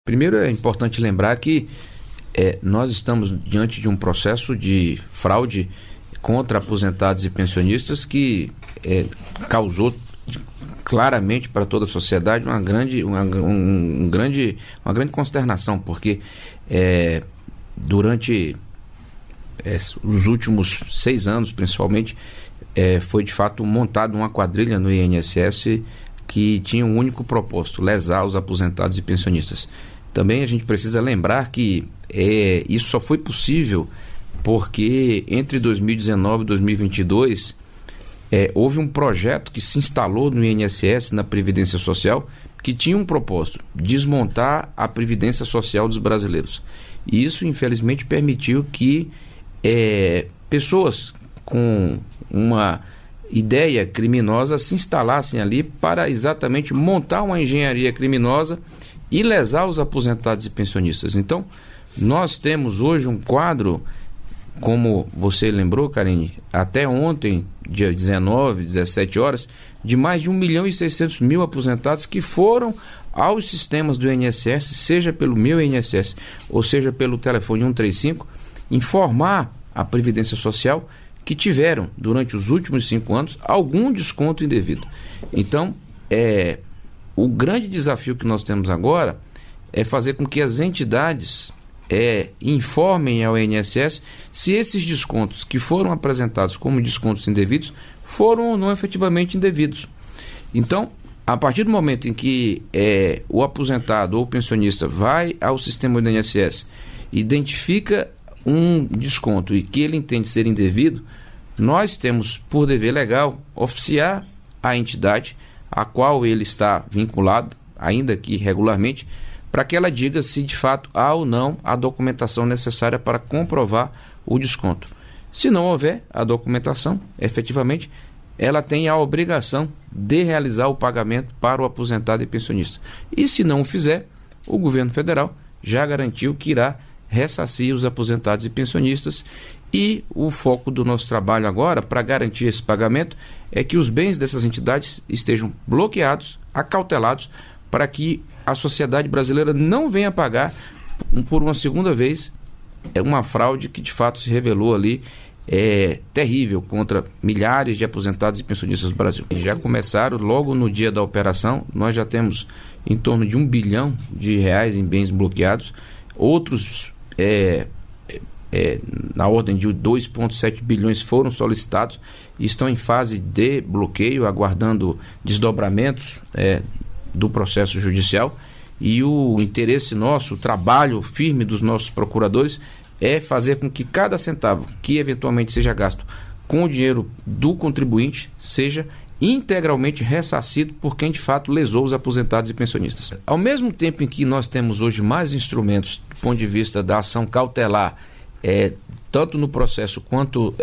Primeiro, é importante lembrar que nós estamos diante de um processo de fraude contra aposentados e pensionistas que causou claramente para toda a sociedade uma grande consternação, porque durante os últimos 6 anos, principalmente, foi de fato montada uma quadrilha no INSS que tinha um único propósito: lesar os aposentados e pensionistas. Também a gente precisa lembrar que isso só foi possível porque entre 2019 e 2022 houve um projeto que se instalou no INSS, na Previdência Social, que tinha um propósito: desmontar a Previdência Social dos brasileiros. E isso, infelizmente, permitiu que pessoas com uma ideia criminosa se instalassem ali para exatamente montar uma engenharia criminosa e lesar os aposentados e pensionistas. Então, nós temos hoje um quadro, como você lembrou, Karine, até ontem, dia 19, 17 horas, de mais de 1.600.000 aposentados que foram aos sistemas do INSS, seja pelo meu INSS ou seja pelo telefone 135, informar a Previdência Social que tiveram, durante os últimos 5 anos, algum desconto indevido. Então, o grande desafio que nós temos agora é fazer com que as entidades informem ao INSS se esses descontos que foram apresentados como descontos indevidos foram ou não efetivamente indevidos. Então, a partir do momento em que o aposentado ou o pensionista vai ao sistema do INSS, identifica um desconto e que ele entende ser indevido, nós temos por dever legal oficiar a entidade a qual ele está vinculado, ainda que irregularmente, para que ela diga se de fato há ou não a documentação necessária para comprovar o desconto. Se não houver a documentação, efetivamente, ela tem a obrigação de realizar o pagamento para o aposentado e pensionista. E se não o fizer, o governo federal já garantiu que irá ressarcir os aposentados e pensionistas, e o foco do nosso trabalho agora, para garantir esse pagamento, é que os bens dessas entidades estejam bloqueados, acautelados, para que a sociedade brasileira não venha pagar por uma segunda vez uma fraude que de fato se revelou ali terrível contra milhares de aposentados e pensionistas do Brasil. Já começaram logo no dia da operação, nós já temos em torno de R$1 bilhão em bens bloqueados, outros na ordem de 2,7 bilhões foram solicitados e estão em fase de bloqueio, aguardando desdobramentos do processo judicial. E o interesse nosso, o trabalho firme dos nossos procuradores é fazer com que cada centavo que eventualmente seja gasto com o dinheiro do contribuinte seja integralmente ressarcido por quem de fato lesou os aposentados e pensionistas. Ao mesmo tempo em que nós temos hoje mais instrumentos do ponto de vista da ação cautelar, tanto no processo quanto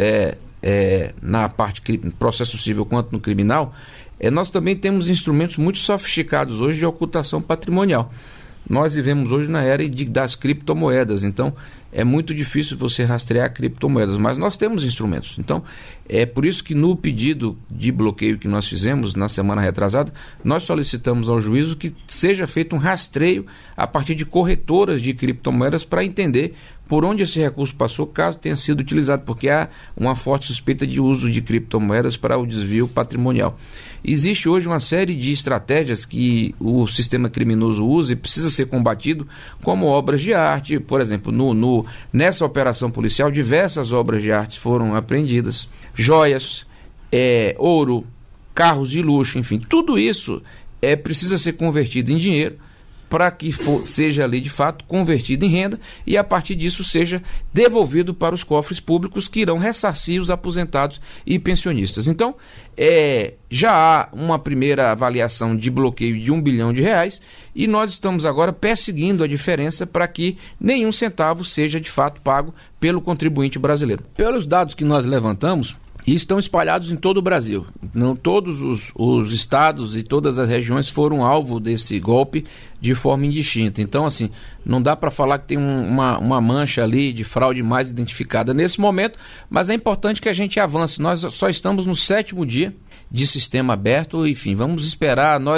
na parte processo civil quanto no criminal, nós também temos instrumentos muito sofisticados hoje de ocultação patrimonial. Nós vivemos hoje na era das criptomoedas, então é muito difícil você rastrear criptomoedas, mas nós temos instrumentos. Então, é por isso que no pedido de bloqueio que nós fizemos na semana retrasada, nós solicitamos ao juízo que seja feito um rastreio a partir de corretoras de criptomoedas para entender por onde esse recurso passou, caso tenha sido utilizado, porque há uma forte suspeita de uso de criptomoedas para o desvio patrimonial. Existe hoje uma série de estratégias que o sistema criminoso usa e precisa ser combatido, como obras de arte. Por exemplo, nessa operação policial, diversas obras de arte foram apreendidas, joias, ouro, carros de luxo, enfim, tudo isso precisa ser convertido em dinheiro para que seja ali de fato convertido em renda e a partir disso seja devolvido para os cofres públicos que irão ressarcir os aposentados e pensionistas. Então, já há uma primeira avaliação de bloqueio de R$1 bilhão e nós estamos agora perseguindo a diferença para que nenhum centavo seja de fato pago pelo contribuinte brasileiro. Pelos dados que nós levantamos, e estão espalhados em todo o Brasil. Não todos os estados e todas as regiões foram alvo desse golpe de forma indistinta. Então, assim, não dá para falar que tem uma mancha ali de fraude mais identificada nesse momento, mas é importante que a gente avance. Nós só estamos no 7º dia de sistema aberto, enfim, vamos esperar. Nós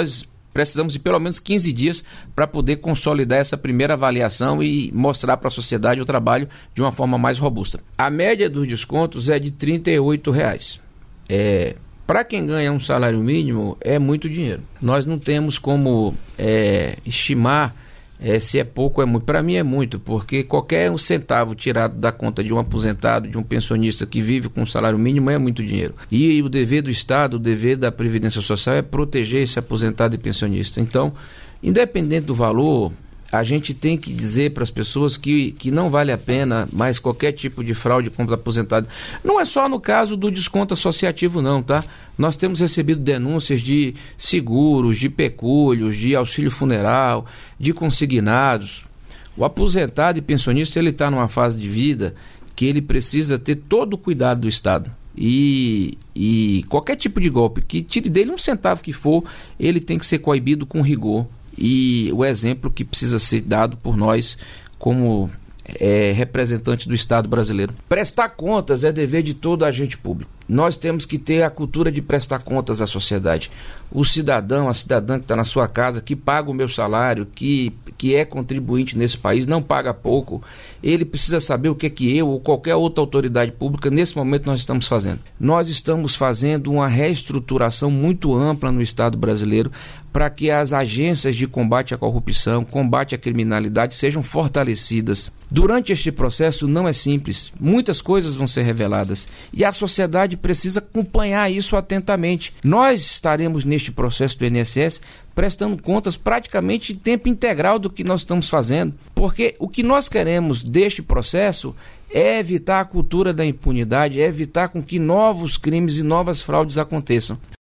precisamos de pelo menos 15 dias para poder consolidar essa primeira avaliação e mostrar para a sociedade o trabalho de uma forma mais robusta. A média dos descontos é de R$ 38. Para quem ganha um salário mínimo, é muito dinheiro. Nós não temos como estimar se é pouco ou é muito. Para mim é muito, porque qualquer centavo tirado da conta de um aposentado, de um pensionista que vive com um salário mínimo é muito dinheiro. E o dever do Estado, o dever da Previdência Social é proteger esse aposentado e pensionista. Então, independente do valor, a gente tem que dizer para as pessoas que não vale a pena mais qualquer tipo de fraude contra aposentado. Não é só no caso do desconto associativo não, tá? Nós temos recebido denúncias de seguros, de pecúlios, de auxílio funeral, de consignados. O aposentado e pensionista, ele está numa fase de vida que ele precisa ter todo o cuidado do Estado. E qualquer tipo de golpe que tire dele um centavo que for, ele tem que ser coibido com rigor. E o exemplo que precisa ser dado por nós como representante do Estado brasileiro. Prestar contas é dever de todo agente público. Nós temos que ter a cultura de prestar contas à sociedade. O cidadão, a cidadã que está na sua casa, que paga o meu salário, que é contribuinte nesse país, não paga pouco, ele precisa saber o que é que eu ou qualquer outra autoridade pública, nesse momento, nós estamos fazendo. Nós estamos fazendo uma reestruturação muito ampla no Estado brasileiro para que as agências de combate à corrupção, combate à criminalidade sejam fortalecidas. Durante este processo não é simples, muitas coisas vão ser reveladas e a sociedade precisa acompanhar isso atentamente. Nós estaremos neste processo do INSS prestando contas praticamente em tempo integral do que nós estamos fazendo, porque o que nós queremos deste processo é evitar a cultura da impunidade, é evitar com que novos crimes e novas fraudes aconteçam.